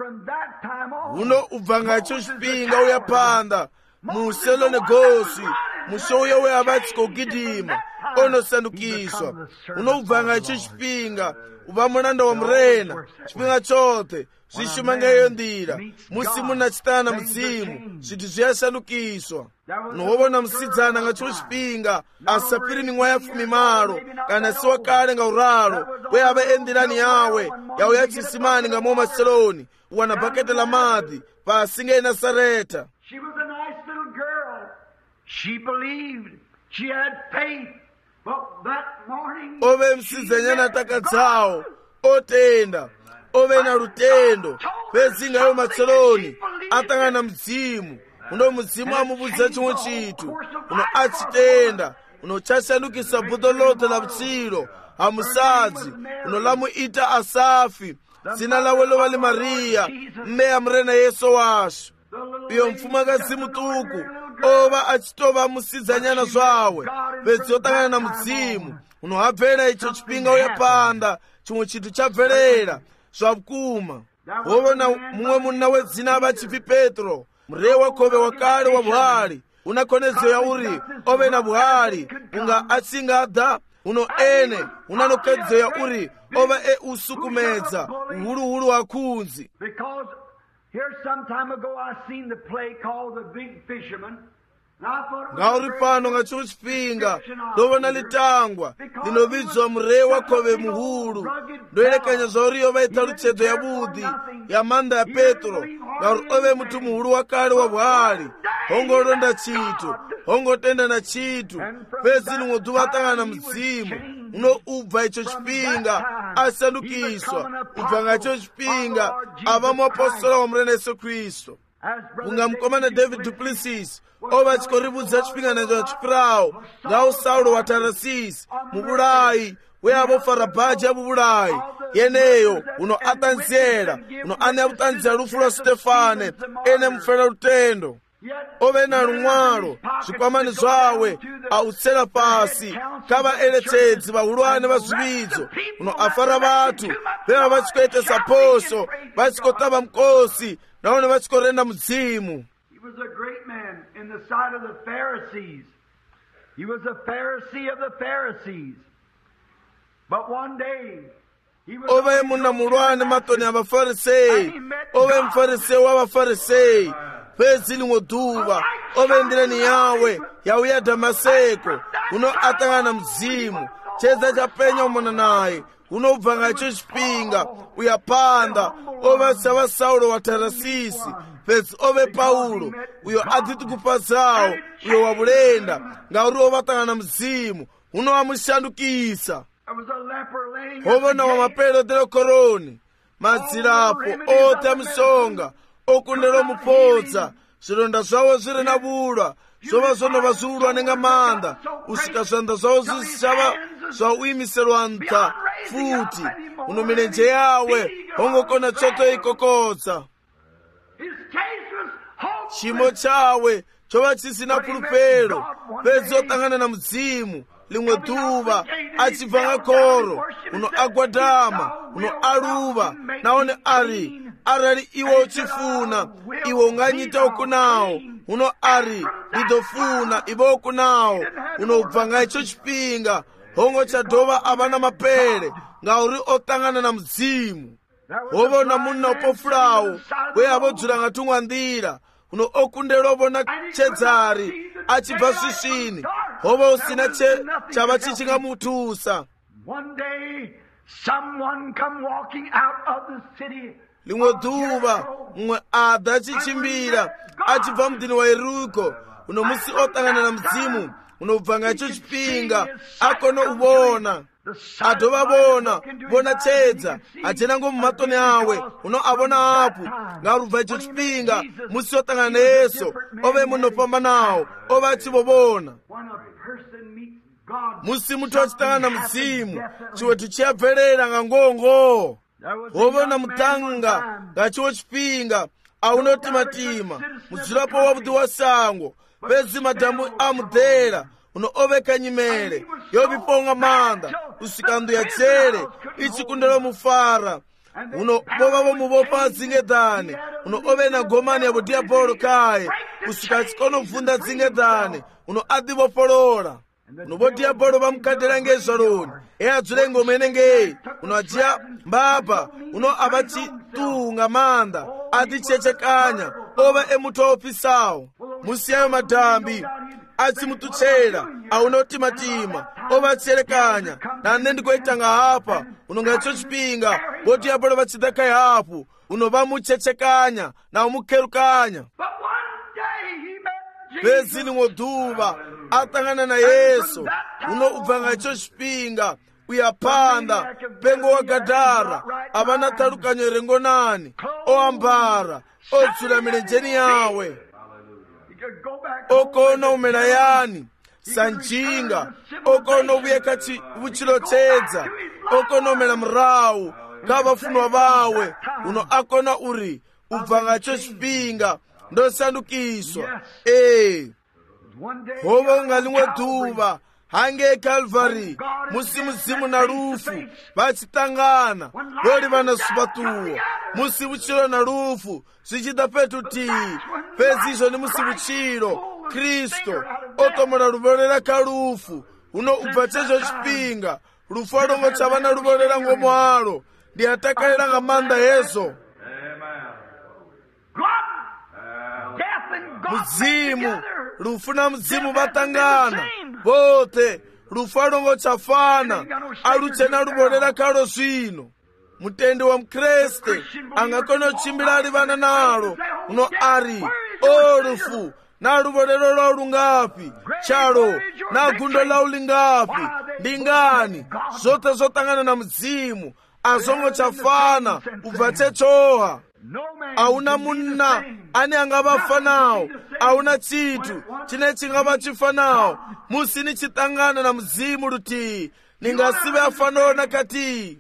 uno ubva ngacho chipinga uyapanda muselo negosi musouya weavatsikogidima onosandukiswa unobva ngacho chipinga uva mulanda wa murena chipinga chote zvishuma ngeyo ndira musi munachitana muzimu zvitu zviyasandukiswa nohobona musidzana ngacho chipinga asapiri ming'wa ya 10 kana siwa kale ngauralo weava endirani yawe yauya chisimani ngamo maseloni uwana bhakete la madhi pasi ngenasareta. She was a nice little girl. She believed. She had faith. But that morning, ove msidzanyana takadzawo otenda ove na rutendo pedzi ngayo matsoloni atangana mudzimu uno mudzimu amubudza chimwe chitu uno achitenda uno chasandukisa bhudo lote la vutsiro hamusadzi uno lamuita Asafi dzina lawe lovali Mariya mme ya murena Yesu washo iyo mfumakazi mutuku ova achitova musidzanyana zvawe pedzi otangana na mudzimu uno habvera icho chipinga uyapanda chimwe chitu chabverera zvavukuma wovona mumwe munna wedzina vachipi Petro mureye wakove wakale wa buhari una konedzo yauri ove na buhari unga asingadha uno ene unanokhedzera uri ova usukumedza uhuluhulu wa khunzi. Because here some time ago I seen the play called The Big Fisherman. ngauri pano nga chiro chipinga ndovona litangwa linovidzwa murei wa khove muhulu. ndoerekanya zvauri yova italutshedzo yavudi yamanda ya Petro, ngauri ove mutu muhulu wakale wa bwali, hongoronda chitu, hongotenda na chitu. Pezi limwe dzuva atangana mudzimu uno ubva icho chipinga asandukiswa, ubva nga icho chipinga ava muapostola wa murena Yesu Kristu. Kunga mukomana David du Plessis ova chikoribudza chipinga nacho chipirawo ngao Saulo wa Tarasisi mubulayi weavo Farabhaji abubulayi yeneyo uno atanzera uno ane abutanzira lufu lwa Stefane ene mufera lutendo ove na lumwalo zvikwamani zvawe autsera pasi kavaeletsedzi vahulwane vazvividzo uno afara vatu veva vachikoitesa poso vachikotava mukosi naone vachikorenda mudzimu. He was a great man in the sight of the Pharisees. He was a Pharisee of the Pharisees. But one day he was ove muna mulwane matoni ya vafarisei, ove mfarisei wa vafarisei. Pezi limwe dzuva ove ndireni yawe yauya Damaseko uno atangana mzimu chedza chapenya umona naye unobva ngacho chipinga uyapanda ove sava Saulo wa Tarasisi. Pezi ove Paulo uyo adziti kupazawo uyo wabulenda ngauri ove atangana mzimu uno wamushandukisa. Hovona wa mapelo delo koroni madzirapo ote amusonga okundelo mupodza zvilonda zvavo zviri na vulwa zvova zvonova zviulwa nenga manda usika zvanda zvavo zvisava zvauimiselwa nta futi uno milenje yawe hongokona tsoto ikokotsa. Chimo chawe chova chisina pulupelo pedzi otangana na mudzimu limwe dzuva achibva nga koro uno agwadama uno aluva naone arali iwe uchifuna iwe unganyita okunawo uno ari lidofuna iwe okunawo uno ubva nga icho chipinga hongo chadova avana mapele ngauri otangana na mudzimu. Hovona munna upofulawo weavodzula nga tung'andira uno okundelo vona chedzari achibva swiswini hova usina chava chichingamutusa. Limwe dzuva mumwe adha achichimbira achibva mudini wa Yeriko uno musi otangana na mudzimu unobva nga icho chipinga akono uvona adova vona chedza achenango mumatoni awe uno avona apu ngaurubva icho chipinga musi otangana na Yesu ove munofamba nawo ove achivovona. Musi mutu achitangana na mudzimu chiwetu chiyabverera nga ngongo hovona mutanga ngachiwo chipinga aunotimatima mudzulapo wavudi wa sango pezi madhambu amudhera uno ove kanyimele yoviponga manda usikandu ya tsele ichikundelo mufara uno vovavo muvopa dzingedhane uno ove na gomani yavo diabolo kaye usikachikono vhunda dzingedhane uno adivopolola uno vo diabolo vamukadela ngezvaloni adzule ngoma inenge uno ajiya mbaba uno avachitunga manda atichechekanya ova emutu waopisawo musiyayo madhambi achimutuchera aunotimatima ovatserekanya nane ndikoitanga hapa unonga icho chipinga voti yapolo vachidaka yapo unovamuchechekanya na umukerukanya. Pezi limwe dzuva atangana na Yesu uno ubva nga icho chipinga uyapanda pengo wa Gadara avana talukanyo rengonani oambara odzula milenjeni yawe okono umela yani sanjinga okono uyeka vuchilo chedza okono umela mrawu kavafunwa vawe uno akona uri ubva nga icho chipinga ndosandukiswa. Hova unga limwe dzuva hange Calvary musi muzimu na lufu vachitangana voli vana supatuwa musi vuchilo na lufu zvichida petu tii pezi izvo ni musi vuchilo Kristo otomola luvolera kalufu uno ubva checho chipinga lufalo ngochavana lubolera ngomwalo ndiatakalira nga manda yezo muzimu lufuna muzimu batangana bote lufalo ngochafana aluchena lubolera kalo zwino mutendi wa mkreste angakona chimbira alivana nalo uno ari olufu na lubolero lwa lungapi chalo na gundo la ulingapi ndingani zote zotangana na mzimu azongo chafana ubva chechoha auna munna ani angavafanawo auna chitu chine chingava chifanawo musini chitangana na mzimu luti ningasive afanawo nakati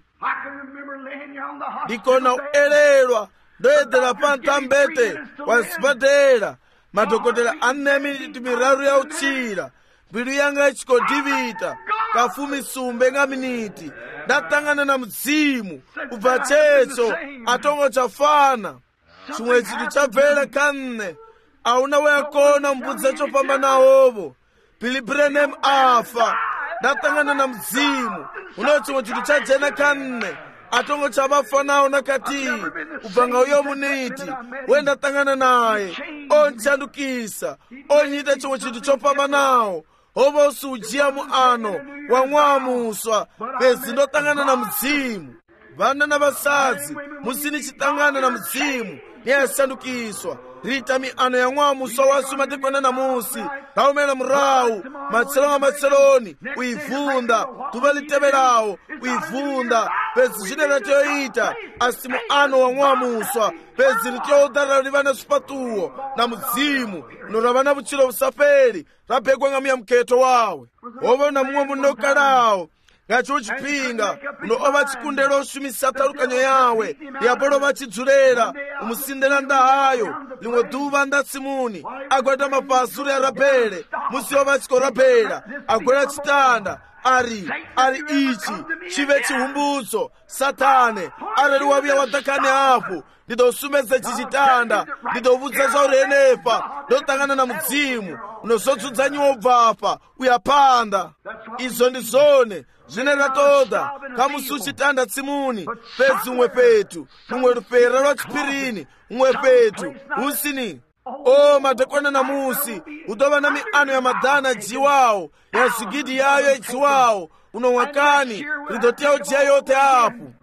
ndikona uelelwa ndoyedzera pantambete wa sibadela madhokotera ane miniti miraru ya uchira mbilu yanga ichikodivita kafumi sumbe nga miniti ndatangana na mzimu ubva checho atongo chafana chimwe chitu chabvere kanne auna weyakona mbudza chopambana ovo Billy Branham afa ndatangana na mzimu uno chimwe chitu chajena kanne atongo chavafanawo nakati ubvanga uyo muniti wendatangana naye onchandukisa onyita chimwe chitu chopambanawo ovo usujiya muano wamwamuswa pezi ndotangana na mzimu vana na vasadzi musini chitangana na mzimu niyasandukiswa rita miano ya mwamuswa wasu matekwana na musi raumena murau matselonga matseloni uivunda tuva liteverawo uivunda pezi zvinera teyoita asi muano wa mwamuswa pezi riteyoudharira rivana swipatuwo na mudzimu unoravana vuchilo vusaperi rabhekwa ngamiya muketo wawe ovo na mumwe munokalawo ngacho chipinga uno ova chikundelo osumisa talukanyo yawe yapolo vachidzurera umusindela ndahayo limwe duva ndatsimuni agwada mapasuri ya rabhele musi ova chikorabhela agwera chitanda ari ichi chive chihumbudzo satane areri waviya wadhakane apo ndidosumedza chichitanda ndidovudza zvaurenepa ndotangana na mudzimu unozodzudza ubvafa uyapanda izvo ndizvone zvine ratoda kamusi uchitanda tsimuni pedzi umwe petu mumwe rupera rwachipirini umwe petu usini madhekwana namusi udova na miano ya madhana jiwawo ya zvigidhi yayo ijiwawo unomwakani ridotiya ujiya yote apo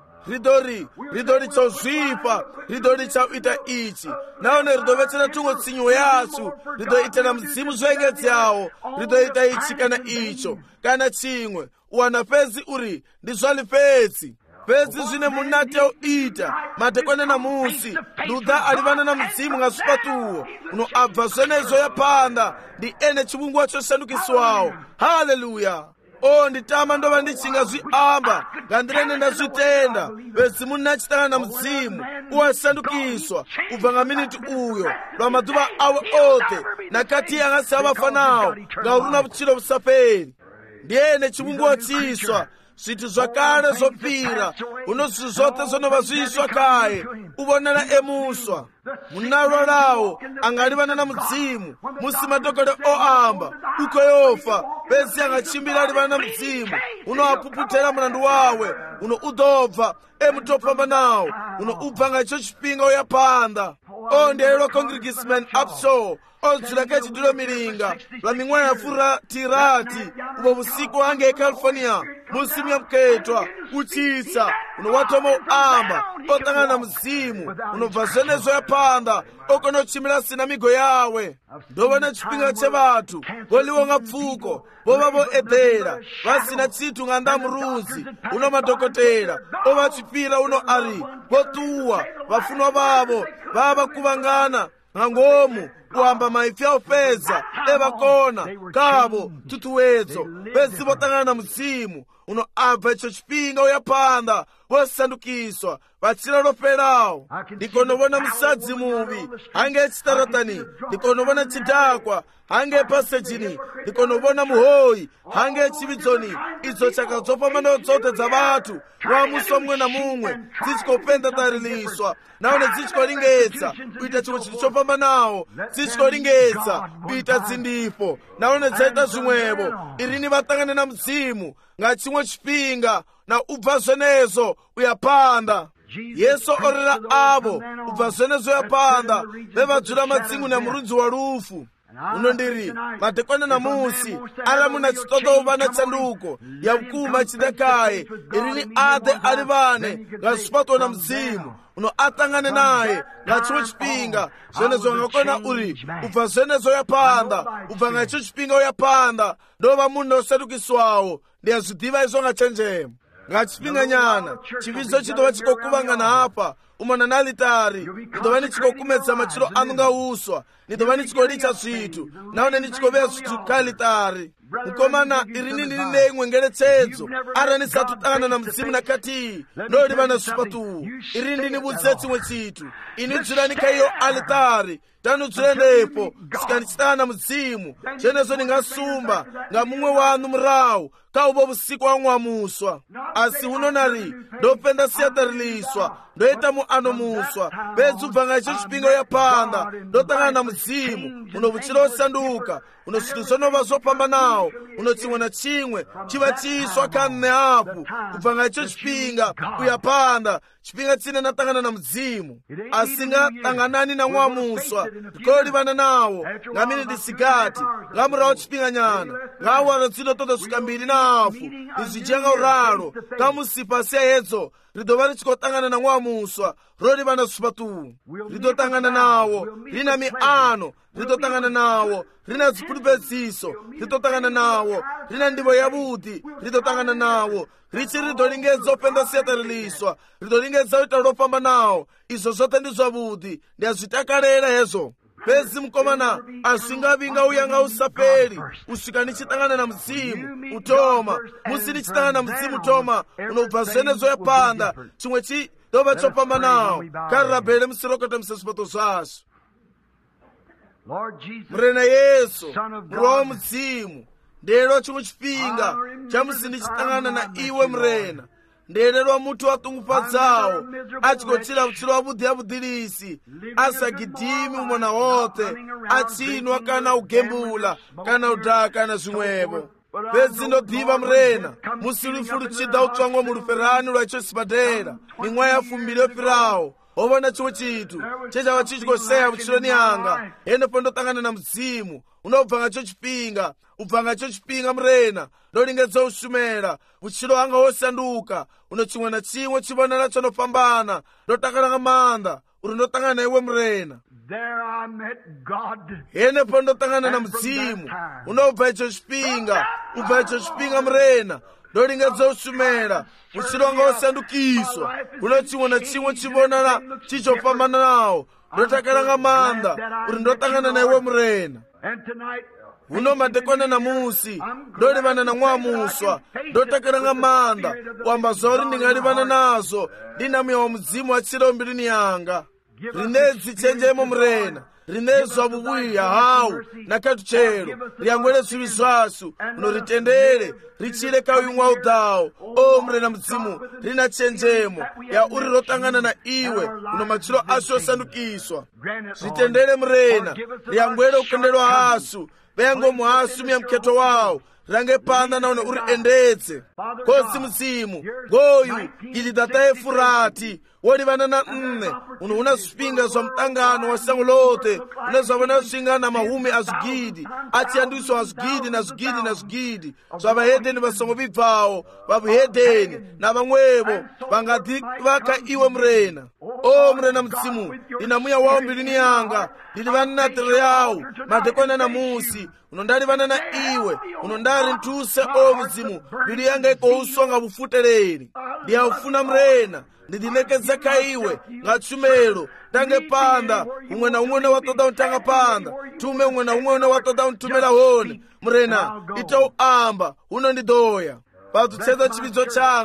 ridori chozvipa ridori chauita ichi naone ridovetsera tumwe tsinyo yasu ridoitera mudzimu zvengedzi yawo ridoita ichi kana icho kana chimwe uwana pezi uri ndizvalipedzi pezi zvine munati yauita madhekwana namusi ludha alivana na mudzimu ngasvipatuwo unoabva zvenezvo yapanda ndi ene chivunguwa choshandukiswawo haleluya nditama ndova ndichinga zviamba ngandirene ndazvitenda pezi munhu achitangana na mudzimu uwashandukiswa ubva ngaminiti uyo lwamadhuva awe ote nakati angasi avafanawo ngauruna vuchilo vusaperi ndiyene chivunguwo chiswa zvithu zvakare zvopira uno zvithu zvote zvonova zviswa kaye uvonera emuswa munalo lawo angalivana na mudzimu musi madhokota oamba uko yofa pezi angachimbira alivana na mudzimu uno apuputera mulandu wawe uno udobva emutopamba nawo uno ubva ngacho chipinga uyapanda ndiyelwa congregatsman upshaw odzula kechidilo milinga lwa ming'wana yafutirati uvo vusiku ange ecalifornia musimu yamuketwa uchitsa unowatoma uamba otangana na muzimu unobva zvenezvo yapanda okona uchimira sinamigo yawe ndovona chipinga chevathu voliwonga pfuko vova voedhera vasina chithu ng'anda murunzi uno madhokotera ovachipira uno ari votuwa vafunwa vavo vava kuvangana ngangomu kuamba maifi aupedza evakona kavo tutuwedzo pezi votangana na mudzimu uno abva icho chipinga uyapanda vosandukiswa vachira loperawo ndikonovona musadzi muvi hange chitaratani ndikonovona chidhakwa hange pasejini ndikonovona muhoyi hange chividzoni idzo chaka dzopambanawo dzote dza vathu wamuso mumwe na mumwe dzichikopenda tariliswa naone dzichikolingedza kuita chimwe chinthu chopambanawo sichikolingetsa pita dzindipo naonetsaita zvimwevo irini vatangane na mzimu nga chimwe chipinga na ubva zvenezo uyapanda. Yesu orera avo ubva zvenezo uyapanda vevadzura matsingu nemurunzi wa rufu. Uno ndiri madekwana namusi ara muna chitoto uvana chanduko ya ukuma chidekaye irini ade ari vane nga zvipato na mzimu uno atangane naye nga chimwe chipinga zvenezo ngakona uri ubva zvenezo yapanda ubva nga icho chipinga uyapanda ndova munhu osadukiswawo ndiyazvidiva izvo nga chenjemo nga chipinga nyana chivizo chitova chikokuvangana apa umana na alitari ndova nichikokumedza machiro anu nga uswa ndova nichikolicha zvithu naone nichikovea zvithu kaalitari. Mukomana irini ndiri neimwe ngeretsedzo ara nisatutangana na mzimu nakati ndoriva na zvipatu irini ndinibudze chimwe chithu ini dzurani kaiyo alitari tanudzirendepo kusika ndichitangana na mzimu zvenezo ndingasumba nga mumwe wanu murawu kaubo vusiku wamwamuswa asi unonari ndopenda siyatariliswa ndoita muano muswa bedzi ubva nga icho chipinga uyapanda ndotangana na mzimu uno vuchira osanduka uno zvithu zvonova zvopambanawo uno chimwe na chimwe chiva chiiswa kanne apo kubva nga icho chipinga uyapanda chipinga chine natangana na mzimu asingatanganani na mwamuswa ndikolivana nawo ngamini ndisigati ngamurawo chipinga nyana ngawara dzino toto svika mbiri na afu izvijenga uraro kamusipa seyedzo ridova richikotangana na mwamuswa rorivana zvipatu ridotangana nawo rina miano ridotangana nawo rina dzipulupedzisa ridotangana nawo rina ndivo yavudi ridotangana nawo richi ridolingedza upenda siyatariliswa ridolingedza uita ropamba nawo izvo zvote ndi zvavudi ndiyazvitakarera hezvo. Bedzi mukomana asvingavi ngauya ngausaperi usvika nichitangana na mzimu utoma musi nichitangana na mzimu utoma unobva zvenezo yapanda chimwe chidova chopamba nawo karirabhere musirokota musezvipato zvazvo. Murena Yesu murowa mudzimu nderwa chimwe chipinga chamusi ndichitangana na iwe murena ndererwa muti watungupadzawo achikochira vuchiro wavudhi yavudhirisi asagidhimi umona wote achinwa kana ugembula kana udhaka kana zvimwevo. Bedzi ndodhiva murena musi rufu ruchida utsvangwa muruferani rwa icho sipadera mimwe yafumbiri yopirawo ovona chimwe chithu chechava chichikoseya vuchironi yanga hendepo ndotangana na mzimu unobva nga cho chipinga ubva nga cho chipinga murena ndolingedza ushumera vuchiro wanga wosanduka uno chimwe na chimwe chivonera chonopambana ndotakala nga manda uri ndotangana na iwe murena hendepo ndotangana na mzimu unobva icho chipinga ubva icho chipinga murena ndolingedza ushumera vuchiro wanga wosandukiswa uno chimwe na chimwe chivonera chichopambana nawo ndotakala nga manda uri ndotangana na iwe murena. Uno madekwana namusi ndolivana na mwamuswa ndotakala nga manda wamba zori ndingalivana nazo ndinamya wa mudzimu achira mbilini yanga rinedzi chenjemo murena rinezwa vuvuya hawu nakatu chero riyangwele zvivi zvasu uno ritendere richile kauyumwa udhawo o murena mudzimu rina chenjemo ya uri rotangana na iwe uno machiro asu osandukiswa ritendere murena riyangwele ukendelwa hasu vengo muhasumi ya mketo wawo range panda naone uri endetse kosi muzimu goyu gilidata efurati wolivana na nne uno una swinga zwa mtangano wa sango lote unazavona swinga na mahumi azugidi atiandiswa azugidi na zugidi na zugidi zwa vahedeni vasongo vibvao vavuhedeni na vamwevo vangati vaka iwe mrena o mrena mtsimu inamuya wao mbilini yanga lilivana na tere yao madekwana na musi unondalivana na iwe unondari ntuse o mzimu bili yanga iko usonga bufutereri ndiya ufuna mrena ndidilekeza kaiwe ngachumelo tange panda umwe na umwe watoda untanga panda tume umwe na umwe watoda untumela hone mrena ito amba uno ndidoya patutseza chibidzo changa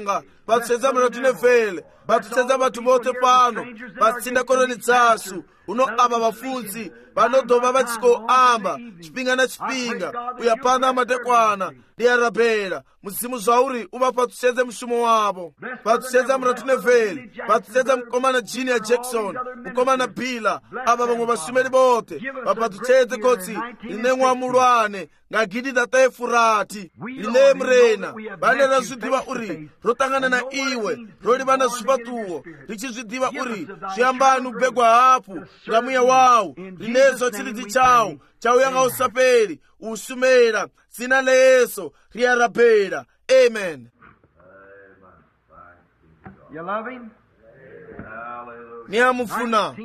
patuseza mratu nevele patuseza vatu vote pano pasinda koroni dzasu uno ava vafudzi vanodhova vatsiko amba chipinga na chipinga uyapana amatekwana ndiyarabhera muzimu zvauri uvapatuseze mushumo wavo patuseza mratu nevele patuseza mukomana Junior Jackson mukomana Bila ava vamwe vashumeri vote vapatuchedze kotsi line mwamulwane ngagidi data Efurati line mrena vane razvidiva uri rotangana na iwe roliva na zvipatuwo richizvidiva uri zviyambani ubhegwa hapu ngamuya wawo rinezo chiridzi chawo chauya ngausaperi usumera zina leyeso riyarabhera. Amen. You love him? Niyamufuna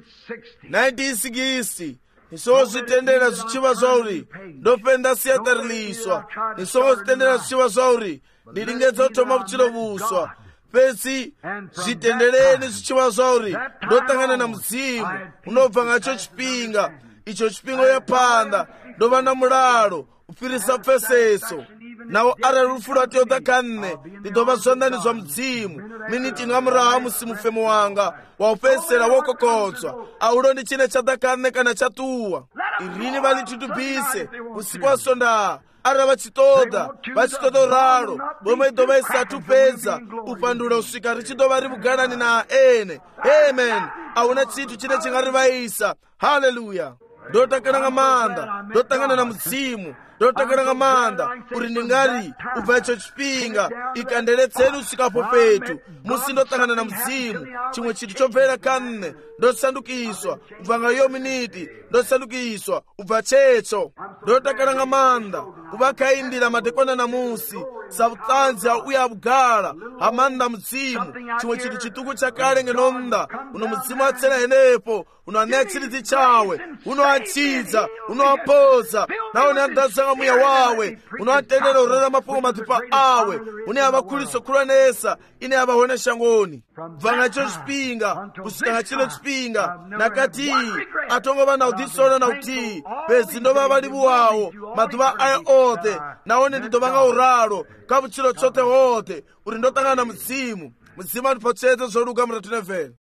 1960 nisozvitendera zvichiva zvauri ndopenda siyatariliswa nisozvitendera zvichiva zvauri ndiringedzotoma vuchilovuswa pesi zvitendereni zvichiva zvauri ndotangana na mudzimu unobva ngacho chipinga icho chipingo yapanda ndova na mulalo upfirisa pfeseso nawo arali Ufurati yotakanne ndidova zvandanizwa mudzimu miniti ngamuraha musi mufemo wanga waupesera wokokotswa aulo ndi chine chatakanne kana chatuwa irini valitutubise usiku wasonda ara vachitoda uralo bomwe idova isatupedza upandula usvika richidova rivuganani na ene. Amen. auna chinthu chine chingarivaisa. Haleluya. Ndotangana ngamanda ndotangana na mudzimu ndotangana ngamanda uri ndingari ubva icho chipinga ikanderetseni usvikapo petu musi ndotangana na mudzimu chimwe chinthu chobvera kanne ndosandukiswa ubva ngayo miniti ndosandukiswa ubva checho ndotangana ngamanda kuvakaindira madekwana na musi sabutsanzi auya abugala amanda mudzimu chimwe chinthu chituku chakale ngenomda uno mudzimu atsena enepo uno anechiridzi chawe uno achidza uno apoza nawo neandazanga muya wawe uno atendera urera mapungo matupa awe une avakuliso kulanesa ine avahona shangoni bvanga cho chipinga kusvika ngachino chipinga nakati atongova na udisona na uti bezi ndova valivu wawo matuva aya ote naone ndidovanga uralo kavuchiro chote wote uri ndotangana na mudzimu andipotsetse zvoluka muratu nevhele.